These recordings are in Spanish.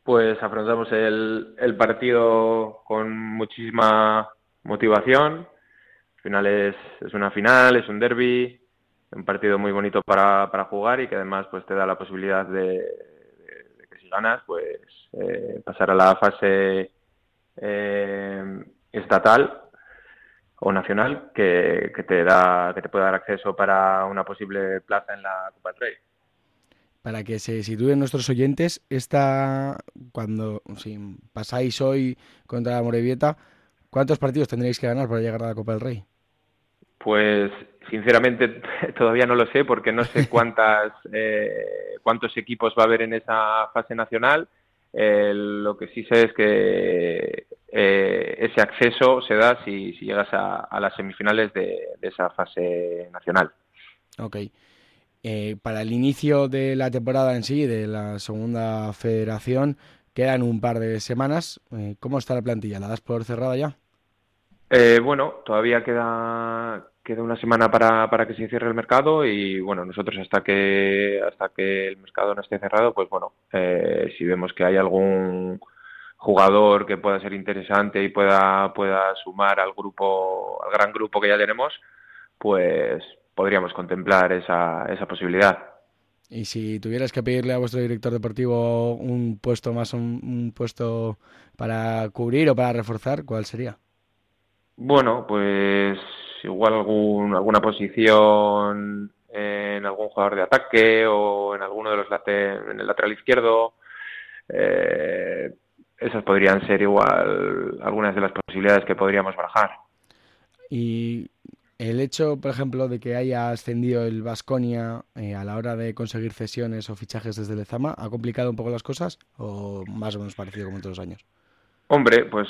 Pues afrontamos el partido con muchísima motivación. Al final es una final, es un derbi, un partido muy bonito para jugar y que además pues te da la posibilidad de que si ganas pues pasar a la fase estatal o nacional que te puede dar acceso para una posible plaza en la Copa del Rey. Para que se sitúen nuestros oyentes, cuando si pasáis hoy contra la Morevieta, ¿cuántos partidos tendréis que ganar para llegar a la Copa del Rey? Pues sinceramente todavía no lo sé porque no sé cuántos equipos va a haber en esa fase nacional. Lo que sí sé es que ese acceso se da si llegas a las semifinales de esa fase nacional. Ok. Para el inicio de la temporada en sí, de la segunda federación, quedan un par de semanas. ¿Cómo está la plantilla? ¿La das por cerrada ya? Bueno, todavía queda una semana para que se cierre el mercado y bueno, nosotros hasta que el mercado no esté cerrado, pues bueno, si vemos que hay algún jugador que pueda ser interesante y pueda sumar al gran grupo que ya tenemos, pues podríamos contemplar esa posibilidad. Y si tuvieras que pedirle a vuestro director deportivo un puesto más, un puesto para cubrir o para reforzar, ¿cuál sería? Bueno, pues igual alguna posición en algún jugador de ataque o en alguno de en el lateral izquierdo. Eh, Esas podrían ser igual algunas de las posibilidades que podríamos barajar. Y el hecho, por ejemplo, de que haya ascendido el Baskonia a la hora de conseguir cesiones o fichajes desde Lezama, ¿ha complicado un poco las cosas o más o menos parecido como en todos los años? Hombre, pues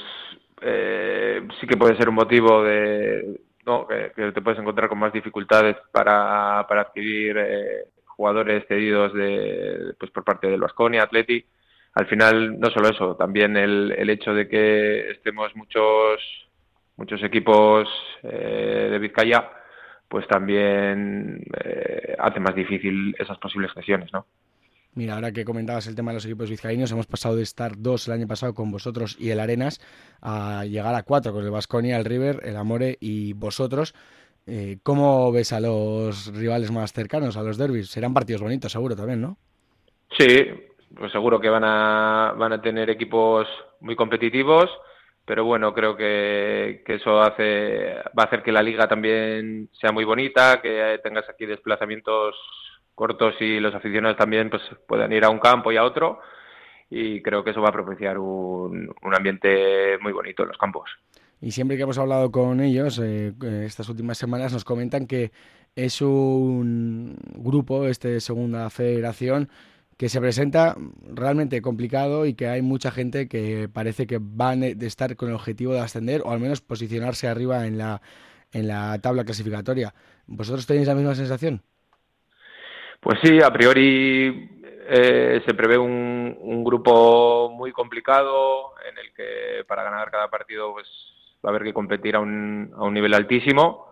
sí que puede ser un motivo de ¿no? Que te puedes encontrar con más dificultades para adquirir jugadores cedidos pues por parte del Baskonia, Atleti. Al final, no solo eso, también el hecho de que estemos muchos equipos de Vizcaya, pues también hace más difícil esas posibles gestiones, ¿no? Mira, ahora que comentabas el tema de los equipos vizcaínos, hemos pasado de estar dos el año pasado con vosotros y el Arenas a llegar a cuatro con el Baskonia, el River, el Amore y vosotros. ¿Cómo ves a los rivales más cercanos, a los derbis? Serán partidos bonitos, seguro también, ¿no? Sí, pues seguro que van a tener equipos muy competitivos, pero bueno, creo que eso va a hacer que la liga también sea muy bonita, que tengas aquí desplazamientos cortos y los aficionados también pues puedan ir a un campo y a otro, y creo que eso va a propiciar un ambiente muy bonito en los campos. Y siempre que hemos hablado con ellos, estas últimas semanas, nos comentan que es un grupo, este Segunda Federación, que se presenta realmente complicado y que hay mucha gente que parece que van de estar con el objetivo de ascender o al menos posicionarse arriba en la tabla clasificatoria. ¿Vosotros tenéis la misma sensación? Pues sí, a priori se prevé un grupo muy complicado en el que para ganar cada partido pues va a haber que competir a un nivel altísimo.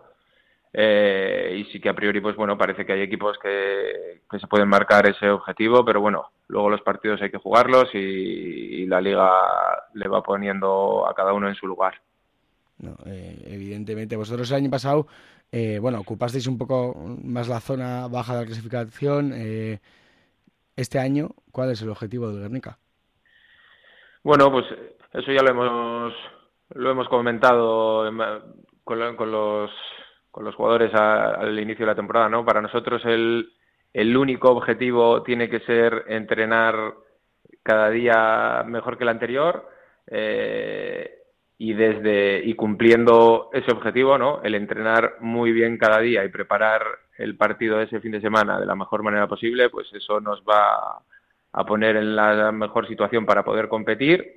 Y sí que a priori pues bueno parece que hay equipos que se pueden marcar ese objetivo, pero bueno, luego los partidos hay que jugarlos y la liga le va poniendo a cada uno en su lugar. No, evidentemente, vosotros el año pasado, bueno, ocupasteis un poco más la zona baja de la clasificación. Este año, ¿cuál es el objetivo del Guernica? Bueno, pues eso ya lo hemos comentado con los jugadores al inicio de la temporada, ¿no? Para nosotros el único objetivo tiene que ser entrenar cada día mejor que el anterior y cumpliendo ese objetivo, ¿no? El entrenar muy bien cada día y preparar el partido de ese fin de semana de la mejor manera posible, pues eso nos va a poner en la mejor situación para poder competir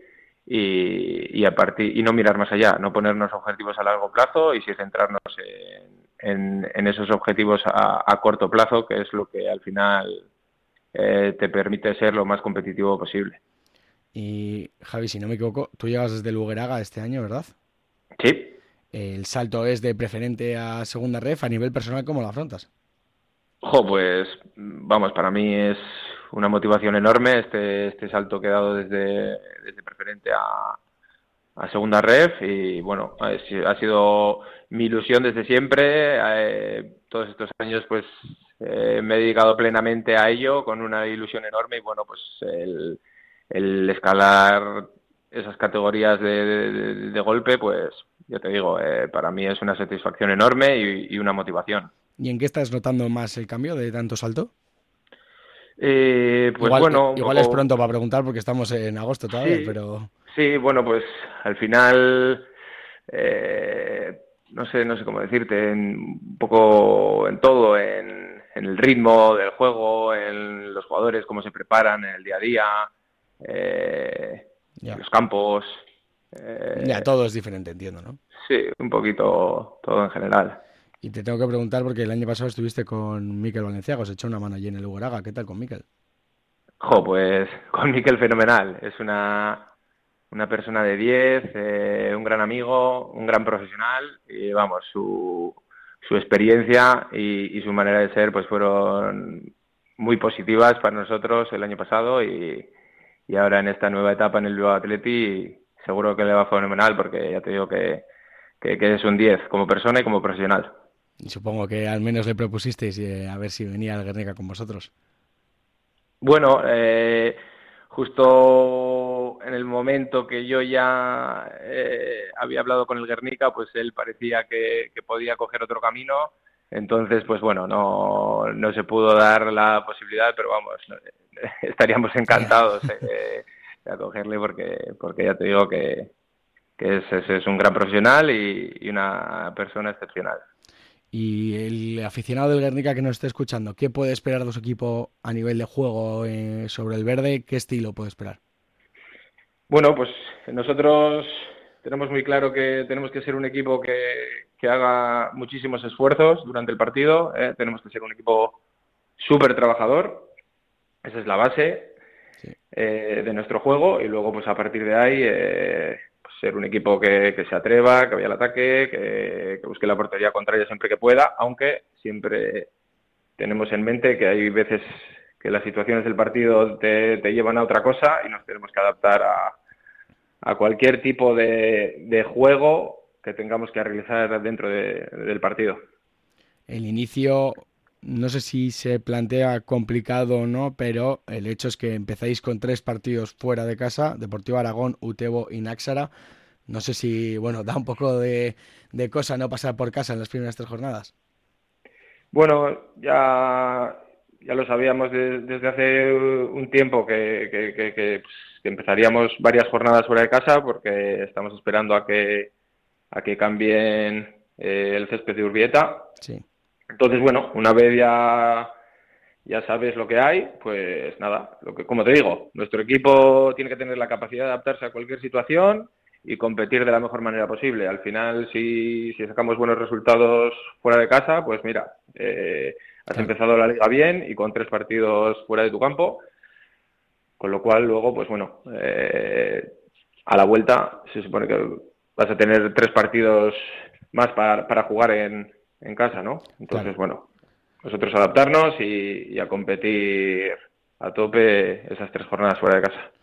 y no mirar más allá, no ponernos objetivos a largo plazo y sí centrarnos en esos objetivos a corto plazo, que es lo que al final te permite ser lo más competitivo posible. Y Javi, si no me equivoco, tú llegas desde Lugueraga este año, ¿verdad? Sí. El salto es de preferente a segunda ref a nivel personal, ¿cómo lo afrontas? Pues vamos, para mí es una motivación enorme este salto que he dado desde preferente a segunda ref y bueno, ha sido mi ilusión desde siempre. Todos estos años pues me he dedicado plenamente a ello con una ilusión enorme y bueno, pues el escalar esas categorías de golpe, pues ya te digo, para mí es una satisfacción enorme y una motivación. ¿Y en qué estás notando más el cambio de tanto salto? Pues Igual, bueno, un igual es poco. pronto para preguntar porque estamos en agosto todavía, Sí, pero sí, bueno, pues al final, no sé cómo decirte, un poco en todo, en el ritmo del juego, en los jugadores, cómo se preparan en el día a día, ya, los campos, ya todo es diferente, entiendo, ¿no? sí, un poquito todo en general. Y te tengo que preguntar porque el año pasado estuviste con Mikel Valenciaga, os echó una mano allí en el Ugaraga. ¿Qué tal con Mikel? Jo, pues con Mikel fenomenal, es una persona de 10, un gran amigo, un gran profesional y vamos, su experiencia y su manera de ser pues fueron muy positivas para nosotros el año pasado y ahora en esta nueva etapa en el Bilbao Athletic seguro que le va fenomenal porque ya te digo que es un 10 como persona y como profesional. Y supongo que al menos le propusisteis a ver si venía al Guernica con vosotros. Bueno, justo en el momento que yo ya había hablado con el Guernica, pues él parecía que podía coger otro camino. Entonces, pues bueno, no se pudo dar la posibilidad, pero vamos, estaríamos encantados de acogerle porque ya te digo que es un gran profesional y una persona excepcional. Y el aficionado del Guernica que nos esté escuchando, ¿qué puede esperar de su equipo a nivel de juego sobre el verde? ¿Qué estilo puede esperar? Bueno, pues nosotros tenemos muy claro que tenemos que ser un equipo que haga muchísimos esfuerzos durante el partido. Tenemos que ser un equipo súper trabajador. Esa es la base Sí, de nuestro juego. Y luego, pues a partir de ahí, pues, ser un equipo que se atreva, que vaya al ataque, que busque la portería contraria siempre que pueda, aunque siempre tenemos en mente que hay veces que las situaciones del partido te llevan a otra cosa y nos tenemos que adaptar a cualquier tipo de juego que tengamos que realizar dentro del partido. el inicio, no sé si se plantea complicado o no, pero el hecho es que empezáis con 3 partidos fuera de casa, Deportivo Aragón, Utebo y Náxara. No sé si, bueno, da un poco de cosa no pasar por casa en las primeras 3 jornadas. Bueno, ya lo sabíamos desde hace un tiempo que empezaríamos varias jornadas fuera de casa porque estamos esperando a que cambien el césped de Urbieta. Sí, Entonces, bueno, una vez ya sabes lo que hay, pues nada, como te digo, nuestro equipo tiene que tener la capacidad de adaptarse a cualquier situación y competir de la mejor manera posible. Al final, si sacamos buenos resultados fuera de casa, pues mira, has claro. empezado la liga bien y con 3 partidos fuera de tu campo, con lo cual luego, pues bueno, a la vuelta se supone que vas a tener 3 partidos más para jugar en casa, ¿no? Claro. Entonces, bueno, nosotros adaptarnos y a competir a tope esas 3 jornadas fuera de casa.